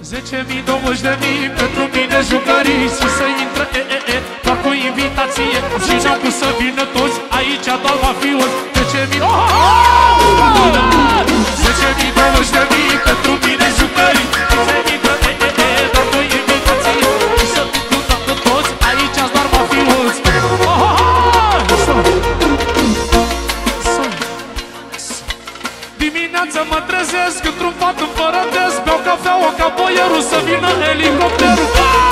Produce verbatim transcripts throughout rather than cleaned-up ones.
Zece mii, douăzeci de mii pentru mine jucării. Și să intră e, e, e, doar cu invitație. Și n-am pus să vină toți, aici doar va fi un zece mii. Zece mii, douăzeci de mii pentru mine jucării. Și să intră e, e, e, doar cu invitație. Și să vină toți, aici doar va fi un. Dimineața mă trezesc într-un pat împărătesc. Beau cafeaua ca boierul, să vină elicopterul.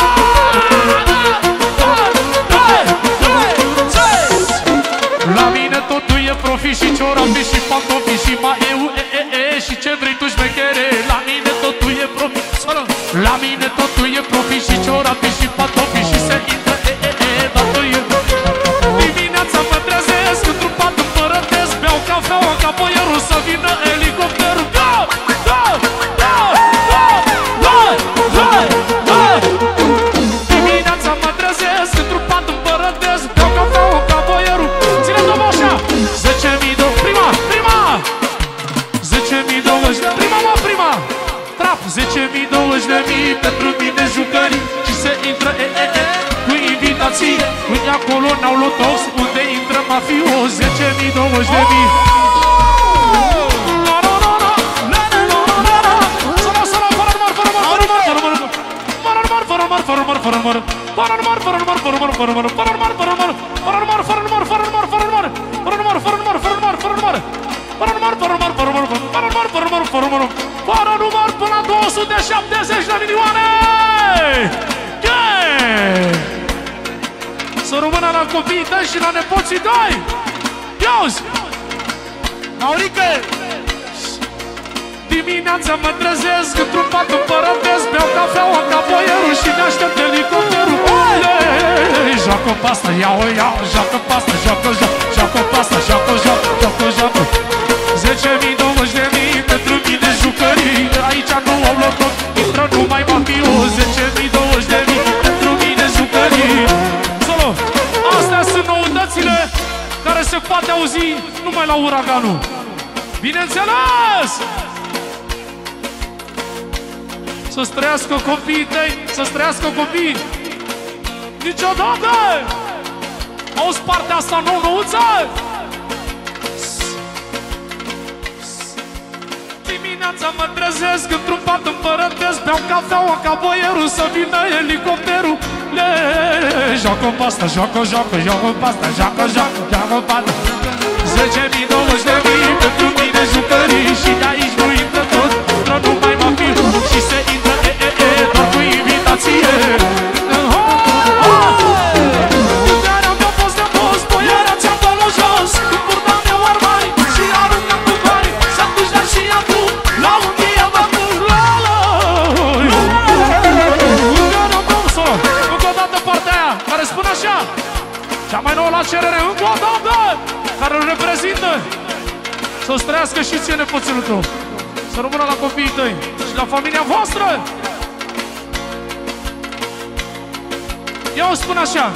La mine totul e profi și ciorapi și pantofi și maeu, e, e, e, și ce vrei tu șmechere. La mine totul e profi. La mine totul e profi și ciorapi și pantofi și se intră, e, e, e, totul e. Dimineața mă trezesc într-un pat împărătesc. Beau cafeaua ca boierul, să vină elicopterul. Go! Go! Go! Go! Go! Go! Dimineața mă trezesc într-un pat împărătesc. Beau cafeaua ca boierul. Ține-o așa! Zece mii, prima! Prima! Zece mii, douăzeci de prima, mă, prima! Trap! Zece mii, douăzeci de mii pentru mine jucării. Și se intră, e, e, e, cu invitații. Unde acolo n-au lotos, unde intră mafios. Zece mii, douăzeci de mii. Fără număr până la două sute șaptezeci de milioane! Să rămână la copiii tăi și la nepoții tăi! Ia-uzi! Maurică! Dimineața mă trezesc într-un pat împărătesc. Beau cafeaua ca boierul și ne-aștept elicopterul. Joacă pasta, ia-o, ia-o, joacă pasta, joacă, joacă, joacă pasta, joacă, joacă, joacă, joacă. Zece mii, douăzeci de mii pentru mine jucării. Aici nu au loc, intră numai mafios. Zece mii, douăzeci de mii pentru mine jucării. Solo, astea sunt noutățile care se poate auzi numai la Uraganul. Bineînțeles! Să-ți trăiască copiii tăi, să-ți trăiască copiii. Niciodată! Auzi partea asta nou-nouță? Dimineața mă trezesc într-un pat împărătesc. Beau cafeaua ca boierul, să vină elicopterul. Le, joacă pasta, joacă, joacă, joacă pasta, joacă, joacă, joacă pasta. Zece mii, douăzeci de mii pentru mine jucării. Și de aici nu intră tot, intră numai mafiu. Și se intră, e, e, e, doar cu invitație. Care am fost de post, boiera ți-am dat la jos. Când purtam eu armari și aruncam cu bani. Și atunci dar și acum, la un dia mă pun, la la. Care am fost, încă o dată partea aia, care spune așa. Cea mai nouă la cerere, încă o dată, care îl reprezintă. Să-ți trăiască și ție nepoțelul tău. Să rămână la copiii tăi și la familia voastră. Eu spun așa.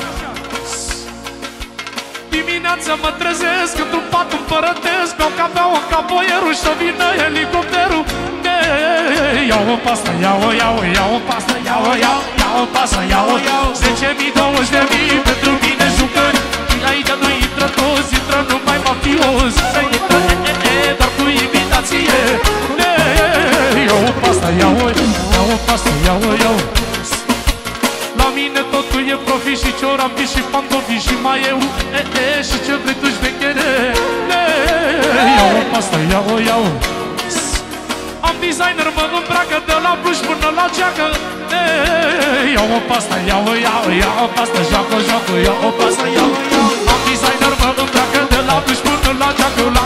Dimineața mă trezesc într-un pat împărătesc. Beau cafeaua ca boierul și vină elicopterul. Ia-o pasta, ia-o, ia-o, ia-o pasta, ia-o, ia-o, ia-o pasta, ia-o, ia-o. Zece mii, douăzeci de mii pentru mine jucări. Și aici nu intră toți, intră numai mafios. Să intră, e, e, e, doar cu invitație. Ia-o pasta, ia-o, ia-o pasta, ia-o, ia-o. La mine totul e profi și ciorapi și pantofi și maeu, e, e, și ce vrei tu șmechere. Ia-o pasta, ia-o, ia-o. Am designer, mă îmbracă de la bluș până la geacă. Ia-o pasta, ia-o, ia-o, ia-o pasta, joacă, joacă, ia-o pasta, ia-o, ia-o. Am designer, mă îmbracă de la bluș până la geacă.